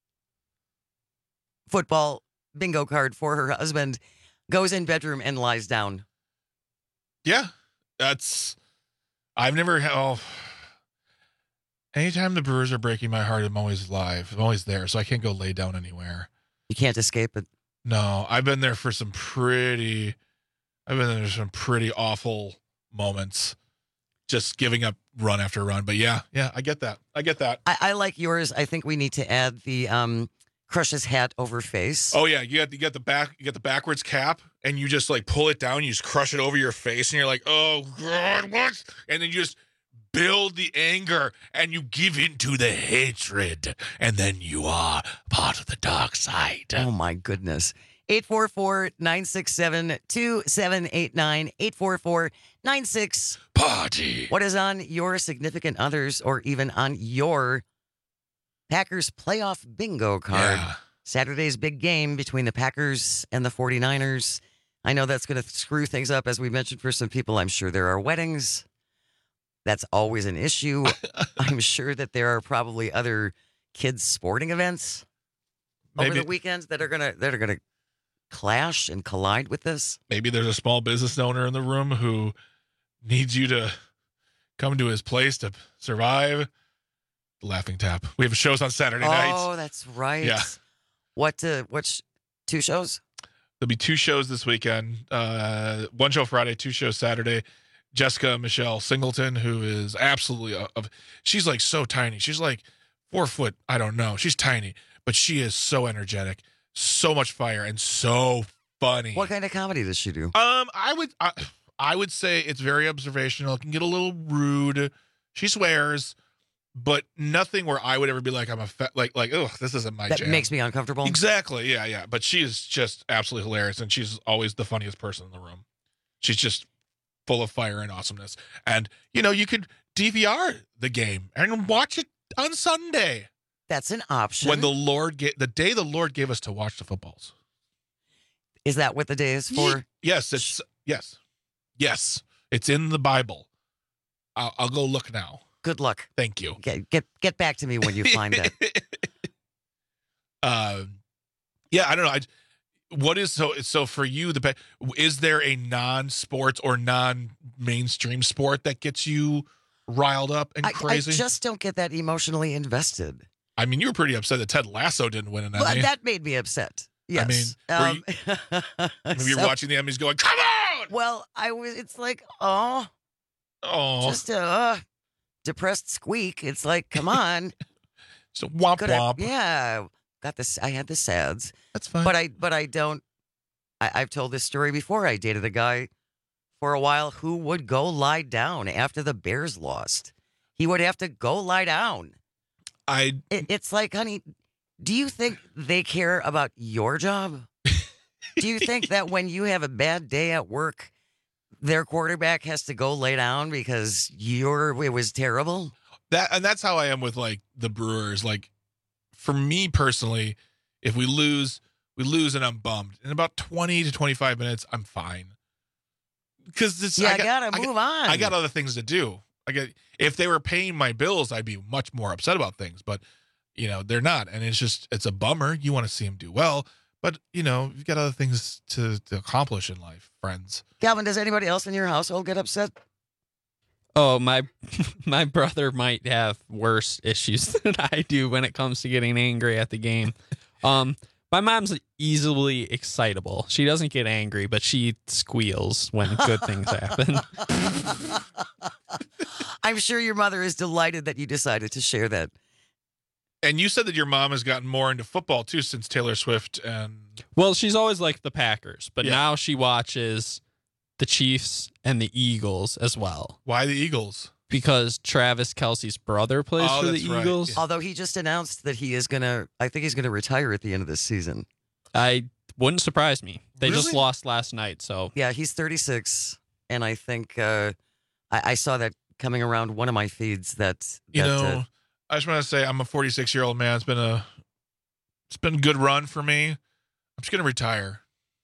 football bingo card for her husband. Goes in bedroom and lies down. Yeah, that's... I've never... Anytime the Brewers are breaking my heart, I'm always live. I'm always there, so I can't go lay down anywhere. You can't escape it. No, I've been there for some pretty awful moments, just giving up run after run. But yeah, I get that. I like yours. I think we need to add the crushes hat over face. Oh yeah, you get the backwards cap, and you just like pull it down. You just crush it over your face, and you're like, oh God, what? And then you just build the anger and you give into the hatred, and then you are part of the dark side. Oh my goodness. 844-967-2789. 844-96 Party. What is on your significant others or even on your Packers playoff bingo card? Yeah. Saturday's big game between the Packers and the 49ers. I know that's going to screw things up, as we mentioned, for some people. I'm sure there are weddings. That's always an issue. I'm sure that there are probably other kids' sporting events over the weekends that are gonna clash and collide with this. Maybe there's a small business owner in the room who needs you to come to his place to survive. Laughing Tap. We have shows on Saturday nights. Oh, that's right. Yeah. What's 2 shows? There'll be 2 shows this weekend. 1 show Friday, 2 shows Saturday. Jessica Michelle Singleton, who is absolutely she's like so tiny. She's like 4 foot. I don't know. She's tiny, but she is so energetic, so much fire, and so funny. What kind of comedy does she do? I would say it's very observational. It can get a little rude. She swears, but nothing where I would ever be like, I'm like, oh, this isn't my jam. That makes me uncomfortable. Exactly. Yeah. But she is just absolutely hilarious, and she's always the funniest person in the room. She's just full of fire and awesomeness. And, you could DVR the game and watch it on Sunday. That's an option. When the day the Lord gave us to watch the footballs. Is that what the day is for? Yes. Yes. It's in the Bible. I'll go look now. Good luck. Thank you. Get back to me when you find it. Yeah, I don't know. what is so for you? Is there a non-sports or non-mainstream sport that gets you riled up and crazy? I just don't get that emotionally invested. I mean, you were pretty upset that Ted Lasso didn't win an Emmy. Well, that made me upset. Yes. I mean, maybe you're watching the Emmys going, come on! Well, it's like, just a depressed squeak. It's like, come on. So womp womp. Yeah. Got this. I had the SADs. That's fine. But I don't. I've told this story before. I dated a guy for a while who would go lie down after the Bears lost. He would have to go lie down. It's like, honey, do you think they care about your job? Do you think that when you have a bad day at work, their quarterback has to go lay down because it was terrible? That's how I am with like the Brewers. Like, for me personally, if we lose and I'm bummed. In about 20 to 25 minutes, I'm fine. Because I gotta move on. I got other things to do. If they were paying my bills, I'd be much more upset about things. But they're not, and it's a bummer. You want to see them do well, but you've got other things to accomplish in life, friends. Calvin, does anybody else in your household get upset? Oh, my brother might have worse issues than I do when it comes to getting angry at the game. My mom's easily excitable. She doesn't get angry, but she squeals when good things happen. I'm sure your mother is delighted that you decided to share that. And you said that your mom has gotten more into football, too, since Taylor Swift and... Well, she's always liked the Packers, but now she watches the Chiefs and the Eagles as well. Why the Eagles? Because Travis Kelce's brother plays for the Eagles. Yeah. Although he just announced that he's going to retire at the end of this season. I wouldn't surprise me. They just lost last night, so. Yeah, he's 36, and I think I saw that coming around one of my feeds I just want to say I'm a 46-year-old man. It's been a good run for me. I'm just going to retire.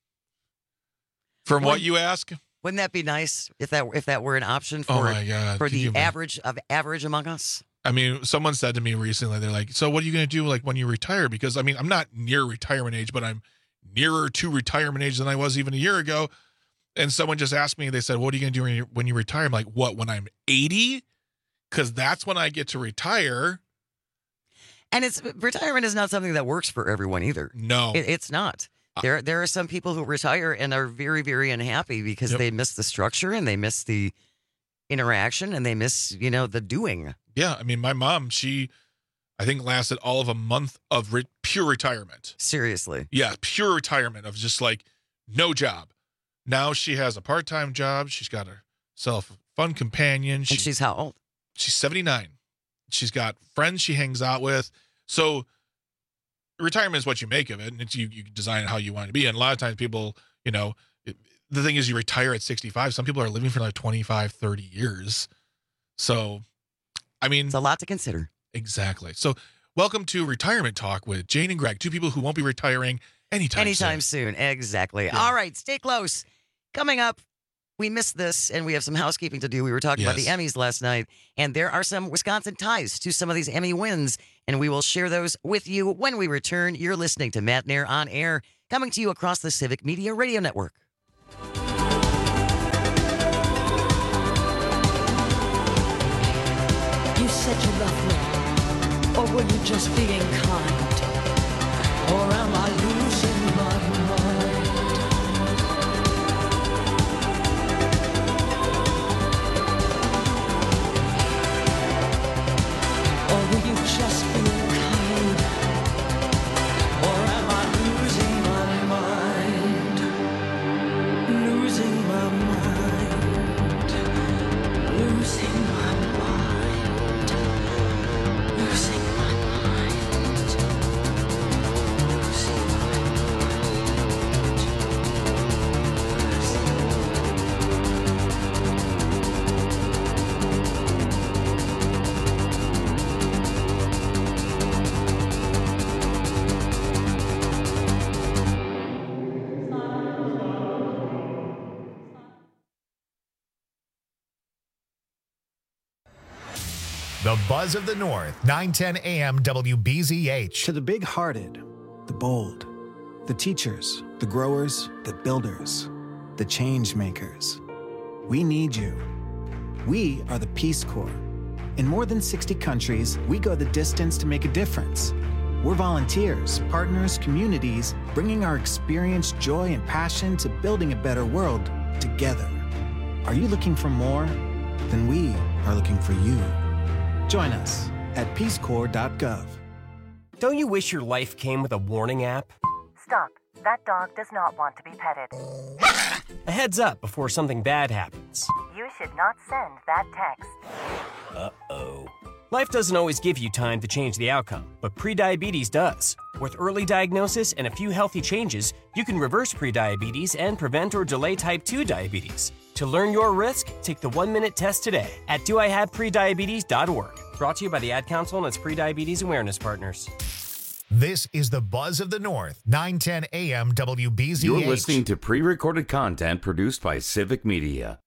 From what you ask? Wouldn't that be nice if that were an option for the average among us? I mean, someone said to me recently, they're like, so what are you going to do like when you retire? Because I mean, I'm not near retirement age, but I'm nearer to retirement age than I was even a year ago. And someone just asked me, they said, what are you going to do when you retire? I'm like, what, when I'm 80? Because that's when I get to retire. And retirement is not something that works for everyone either. No, it's not. There are some people who retire and are very, very unhappy because they miss the structure and they miss the interaction and they miss, the doing. Yeah. I mean, my mom, I think lasted all of a month of pure retirement. Seriously. Yeah. Pure retirement of just like no job. Now she has a part-time job. She's got herself a fun companion. And she's how old? She's 79. She's got friends she hangs out with. So retirement is what you make of it, and you design it how you want it to be. And a lot of times people, the thing is you retire at 65. Some people are living for like 25, 30 years. So, I mean. It's a lot to consider. Exactly. So welcome to Retirement Talk with Jane and Greg, two people who won't be retiring anytime soon. Exactly. Yeah. All right, stay close. Coming up, we missed this, and we have some housekeeping to do. We were talking about the Emmys last night, and there are some Wisconsin ties to some of these Emmy wins, and we will share those with you when we return. You're listening to Matt Nair on Air, coming to you across the Civic Media Radio Network. You said you loved me, or were you just being kind? Or am I losing my mind? Or were you just being kind? Or am I losing my mind? Losing my mind. Losing my mind. Losing my mind. Losing The Buzz of the North, 910 AM WBZH. To the big-hearted, the bold, the teachers, The growers, the builders, the change makers. We need you. We are the Peace Corps. In more than 60 countries, we go the distance to make a difference. We're volunteers, partners, communities, bringing our experience, joy, and passion to building a better world together. Are you looking for more? Then we are looking for you. Join us at peacecorps.gov. Don't you wish your life came with a warning app? Stop. That dog does not want to be petted. A heads up before something bad happens. You should not send that text. Uh-oh. Life doesn't always give you time to change the outcome, but prediabetes does. With early diagnosis and a few healthy changes, you can reverse prediabetes and prevent or delay type 2 diabetes. To learn your risk, take the 1-minute test today at doihaveprediabetes.org. Brought to you by the Ad Council and its prediabetes awareness partners. This is the Buzz of the North, 910 AM WBZH. You're listening to pre-recorded content produced by Civic Media.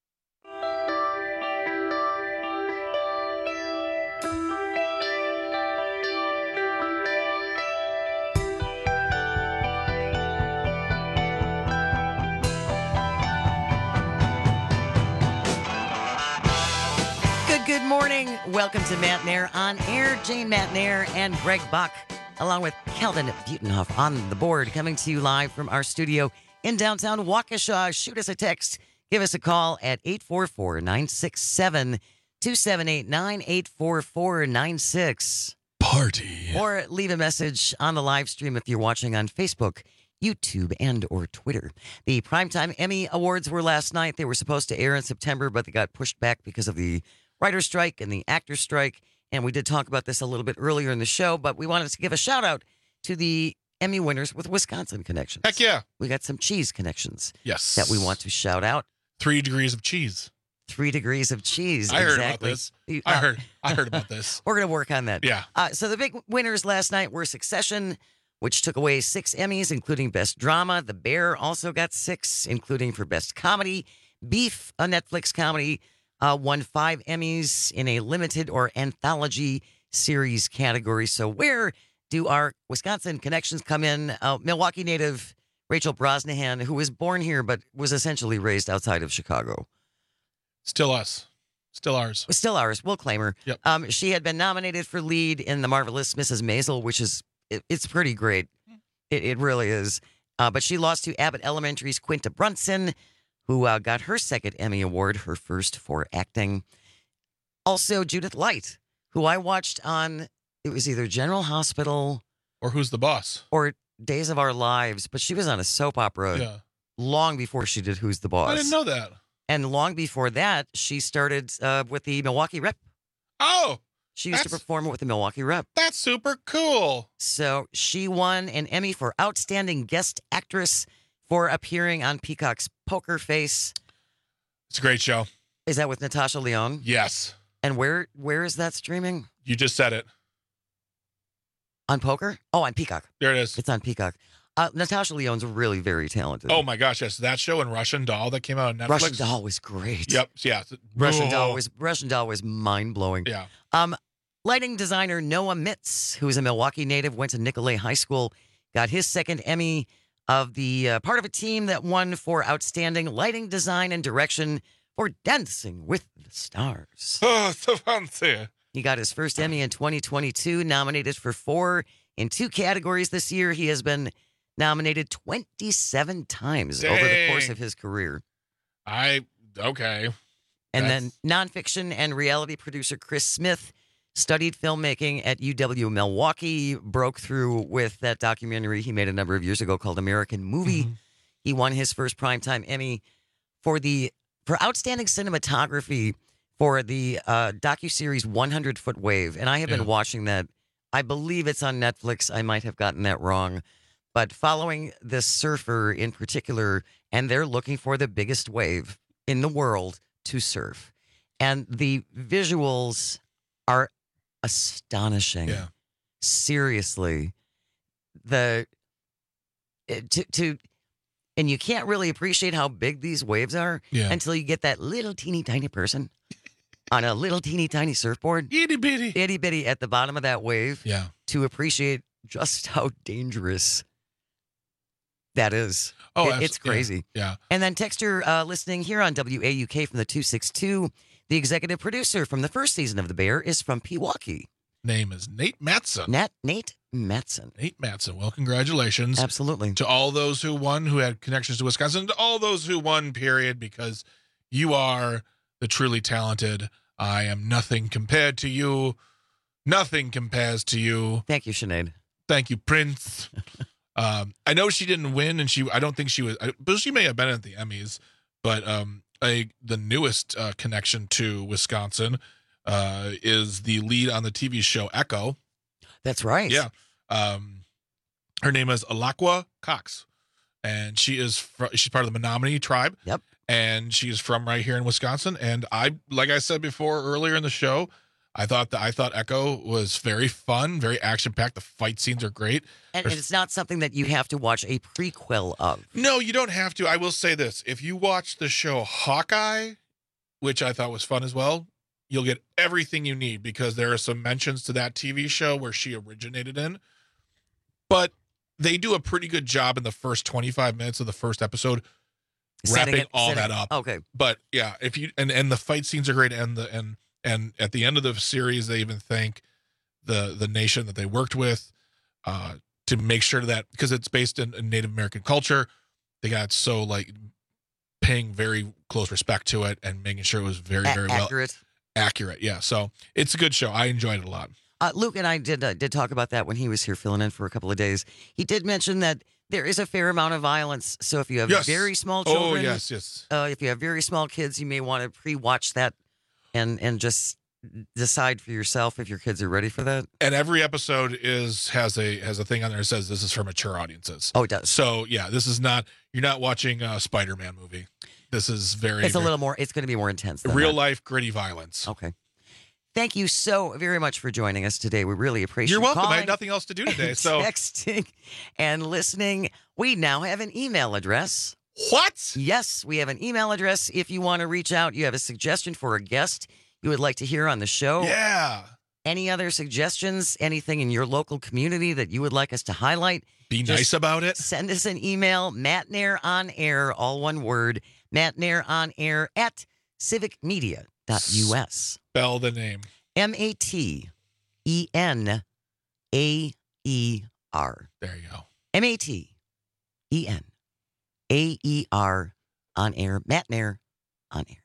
Good morning. Welcome to Matt Nair on Air. Jane Matt Nair and Greg Buck, along with Kelvin Butenhoff on the board, coming to you live from our studio in downtown Waukesha. Shoot us a text. Give us a call at 844-967-2789, 844-96. Party. Or leave a message on the live stream if you're watching on Facebook, YouTube, and or Twitter. The Primetime Emmy Awards were last night. They were supposed to air in September, but they got pushed back because of the writer's strike and the actor's strike. And we did talk about this a little bit earlier in the show, but we wanted to give a shout out to the Emmy winners with Wisconsin connections. Heck yeah. We got some cheese connections. Yes. That we want to shout out. 3 degrees of cheese. 3 degrees of cheese. I heard exactly. about this. I heard about this. We're going to work on that. Yeah. So the big winners last night were Succession, which took away 6 Emmys, including Best Drama. The Bear also got 6, including for Best Comedy. Beef, a Netflix comedy, won 5 Emmys in a limited or anthology series category. So where do our Wisconsin connections come in? Milwaukee native Rachel Brosnahan, who was born here but was essentially raised outside of Chicago. Still us. Still ours. Still ours. We'll claim her. Yep. She had been nominated for lead in The Marvelous Mrs. Maisel, which is, it's pretty great. It really is. But she lost to Abbott Elementary's Quinta Brunson, who got her second Emmy Award, her first for acting. Also, Judith Light, who I watched on, it was either General Hospital. Or Who's the Boss. Or Days of Our Lives. But she was on a soap opera long before she did Who's the Boss. I didn't know that. And long before that, she started with the Milwaukee Rep. Oh! She used to perform with the Milwaukee Rep. That's super cool. So she won an Emmy for Outstanding Guest Actress for appearing on Peacock's Poker Face. It's a great show. Is that with Natasha Lyonne? Yes. And where is that streaming? You just said it. On Poker? Oh, on Peacock. There it is. It's on Peacock. Natasha Lyonne's really very talented. Oh my gosh, yes. That show and Russian Doll that came out on Netflix. Russian Doll was great. Yep. Yeah. Russian Doll was mind-blowing. Yeah. Lighting designer Noah Mitz, who is a Milwaukee native, went to Nicolet High School, got his second Emmy of the part of a team that won for outstanding lighting design and direction for Dancing with the Stars. Oh, so fancy. He got his first Emmy in 2022, nominated for 4 in 2 categories this year. He has been nominated 27 times over the course of his career. Okay. And then nonfiction and reality producer Chris Smith studied filmmaking at UW Milwaukee, broke through with that documentary he made a number of years ago called American Movie. Mm-hmm. He won his first Primetime Emmy for outstanding cinematography for the docuseries 100 Foot Wave. And I have been watching that. I believe it's on Netflix. I might have gotten that wrong. But following this surfer in particular, and they're looking for the biggest wave in the world to surf. And the visuals are astonishing. Yeah. Seriously. And you can't really appreciate how big these waves are until you get that little teeny tiny person on a little teeny tiny surfboard. Itty bitty at the bottom of that wave. Yeah. To appreciate just how dangerous That is. Oh, it's crazy. Yeah. And then texter listening here on WAUK from the 262, the executive producer from the first season of The Bear is from Pewaukee. Name is Nate Matson. Nate Matson. Nate Matson. Well, congratulations. Absolutely. To all those who won, who had connections to Wisconsin, to all those who won, period, because you are the truly talented. I am nothing compared to you. Nothing compares to you. Thank you, Sinead. Thank you, Prince. I know she didn't win, and I don't think she was, but she may have been at the Emmys. But the newest connection to Wisconsin is the lead on the TV show Echo. That's right. Yeah. Her name is Alakwa Cox, and she's part of the Menominee tribe. Yep. And she is from right here in Wisconsin. And like I said before earlier in the show, I thought Echo was very fun, very action-packed. The fight scenes are great. And it's not something that you have to watch a prequel of. No, you don't have to. I will say this. If you watch the show Hawkeye, which I thought was fun as well, you'll get everything you need because there are some mentions to that TV show where she originated in. But they do a pretty good job in the first 25 minutes of the first episode wrapping all that up. Okay. But yeah, if you and the fight scenes are great, and at the end of the series, they even thank the nation that they worked with to make sure that, because it's based in Native American culture, they got so paying very close respect to it and making sure it was very, very accurate. Yeah. So it's a good show. I enjoyed it a lot. Luke and I did talk about that when he was here filling in for a couple of days. He did mention that there is a fair amount of violence. So if you have very small children, if you have very small kids, you may want to pre-watch that and just decide for yourself if your kids are ready for that. And every episode has a thing on there that says this is for mature audiences. Oh, it does. So yeah, this is not, you're not watching a Spider-Man movie. This is it's a little more, it's going to be more intense than real life gritty violence. Okay. Thank you so very much for joining us today. We really appreciate You're welcome. Calling, I had nothing else to do today. So texting and listening. We now have an email address. What? Yes, we have an email address. If you want to reach out, you have a suggestion for a guest you would like to hear on the show. Yeah. Any other suggestions? Anything in your local community that you would like us to highlight? Be nice about it. Send us an email, mattnaironair, all one word, mattnaironair at civicmedia.us. Spell the name. MATENAER. There you go. MATENAER on air. Matt Nair on air.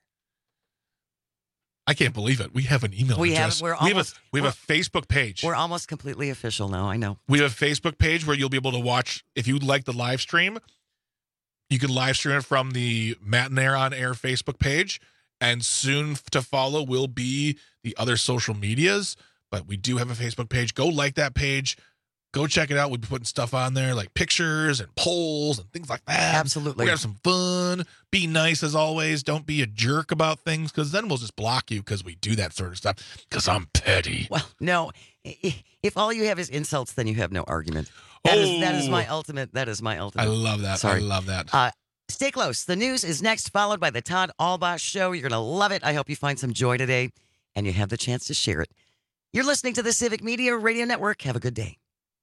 I can't believe it. We have an email address. We have a Facebook page. We're almost completely official now. I know. We have a Facebook page where you'll be able to watch. If you like the live stream, you can live stream it from the Matt Nair on air Facebook page. And soon to follow will be the other social medias. But we do have a Facebook page. Go like that page. Go check it out. We'll be putting stuff on there like pictures and polls and things like that. Absolutely. We have some fun. Be nice as always. Don't be a jerk about things because then we'll just block you because we do that sort of stuff because I'm petty. Well, no. If all you have is insults, then you have no argument. That is my ultimate. That is my ultimate. I love that. Sorry. I love that. Stay close. The news is next, followed by the Todd Albaugh Show. You're going to love it. I hope you find some joy today and you have the chance to share it. You're listening to the Civic Media Radio Network. Have a good day.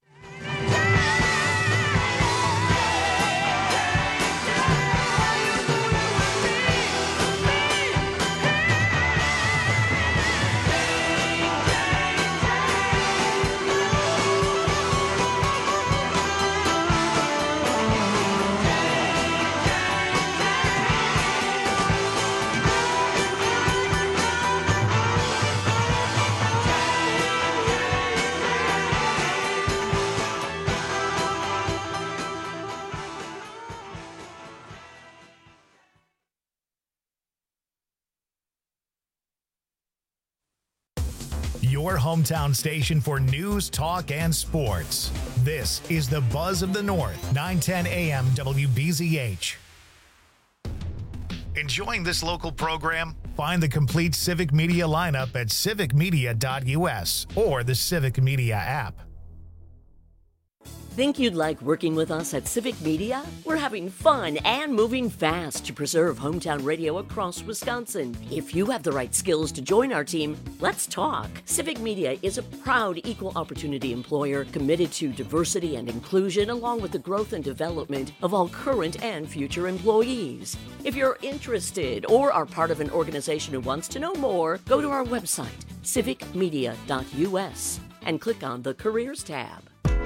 Your hometown station for news, talk, and sports. This is the Buzz of the North, 910 AM WBZH. Enjoying this local program? Find the complete Civic Media lineup at civicmedia.us or the Civic Media app. Think you'd like working with us at Civic Media? We're having fun and moving fast to preserve hometown radio across Wisconsin. If you have the right skills to join our team, let's talk. Civic Media is a proud equal opportunity employer committed to diversity and inclusion along with the growth and development of all current and future employees. If you're interested or are part of an organization who wants to know more, go to our website, civicmedia.us, and click on the Careers tab.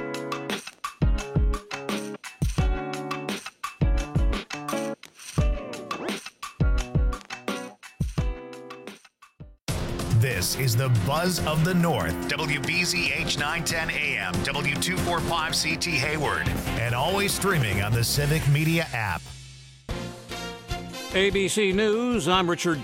This is the Buzz of the North, WBZH 910 AM, W245CT Hayward, and always streaming on the Civic Media app. ABC News, I'm Richard